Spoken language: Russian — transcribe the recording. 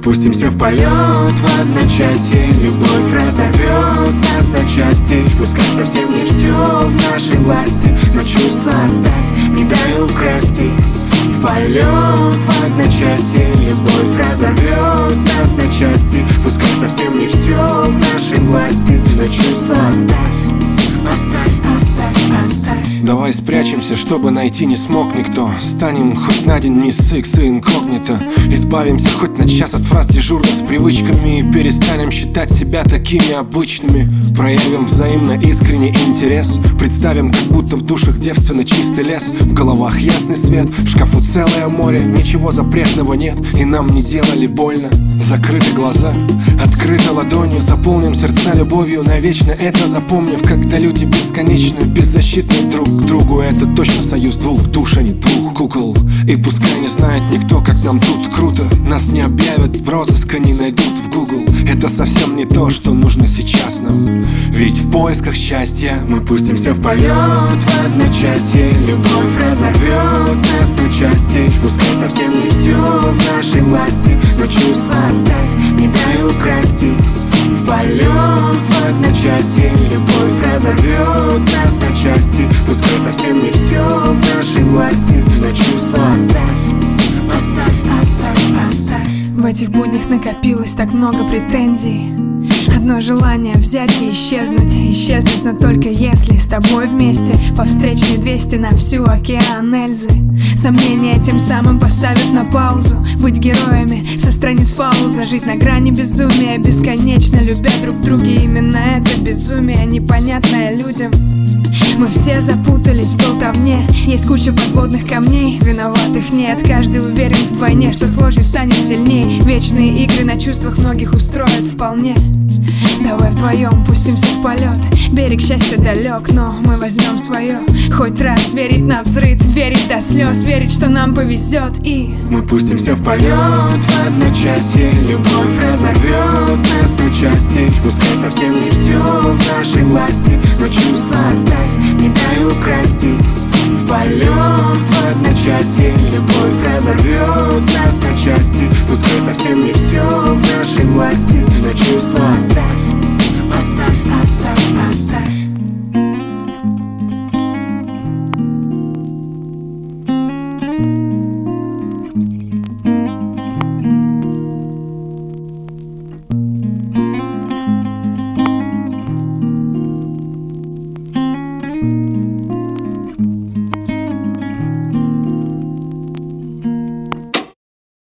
пустимся в полет в одночасье. Любовь разорвет нас на части. Пускай совсем не все в нашей власти, но чувства оставь, не дай украсть их. В полет в одночасье. Любовь разорвет нас на части. Пускай совсем не все в нашей власти, но чувства оставь. Оставь, оставь, оставь. Давай спрячемся, чтобы найти не смог никто. Станем хоть на день мисс Икс и инкогнито. Избавимся хоть на час от фраз дежурных с привычками. И перестанем считать себя такими обычными. Проявим взаимно искренний интерес. Представим, как будто в душах девственно чистый лес. В головах ясный свет, в шкафу целое море. Ничего запретного нет, и нам не делали больно. Закрыты глаза, открыты ладонью. Заполним сердца любовью, навечно это запомнив. Когда люди бесконечны, беззащитны друг к другу. Это точно союз двух душ, а не двух кукол. И пускай не знает никто, как нам тут круто. Нас не объявят в розыск, а не найдут в Google. Это совсем не то, что нужно сейчас нам. Ведь в поисках счастья мы пустимся в полет в одночасье. Любовь разорвет нас на части. Пускай совсем не все в нашей власти, но чувства оставь, не дай украсть их. В полет в одночасье. Любовь разорвет нас на части. Пускай совсем не все в нашей власти, но чувства оставь. Оставь, оставь, оставь. В этих буднях накопилось так много претензий. Одно желание взять и исчезнуть. Исчезнуть, но только если с тобой вместе. По встречной 200 на всю океан Эльзы. Сомнения тем самым поставив на паузу. Быть героями со страниц фауза. Жить на грани безумия, бесконечно любя друг друга. Именно это безумие, непонятное людям. Мы все запутались в болтовне. Есть куча подводных камней, виноватых нет. Каждый уверен вдвойне, что с ложью станет сильней. Вечные игры на чувствах многих устроят вполне. Давай вдвоем пустимся в полет. Берег счастья далек, но мы возьмем свое. Хоть раз верить на взрыв, верить до слез. Верить, что нам повезет и мы пустимся в полет в одночасье. Любовь разорвет нас на части. Пускай совсем не все в нашей власти, но чувства оставь, не дай украсть их. В полет в одночасье. Любовь разорвет нас на части. Пускай совсем не все в нашей власти, но чувства оставь.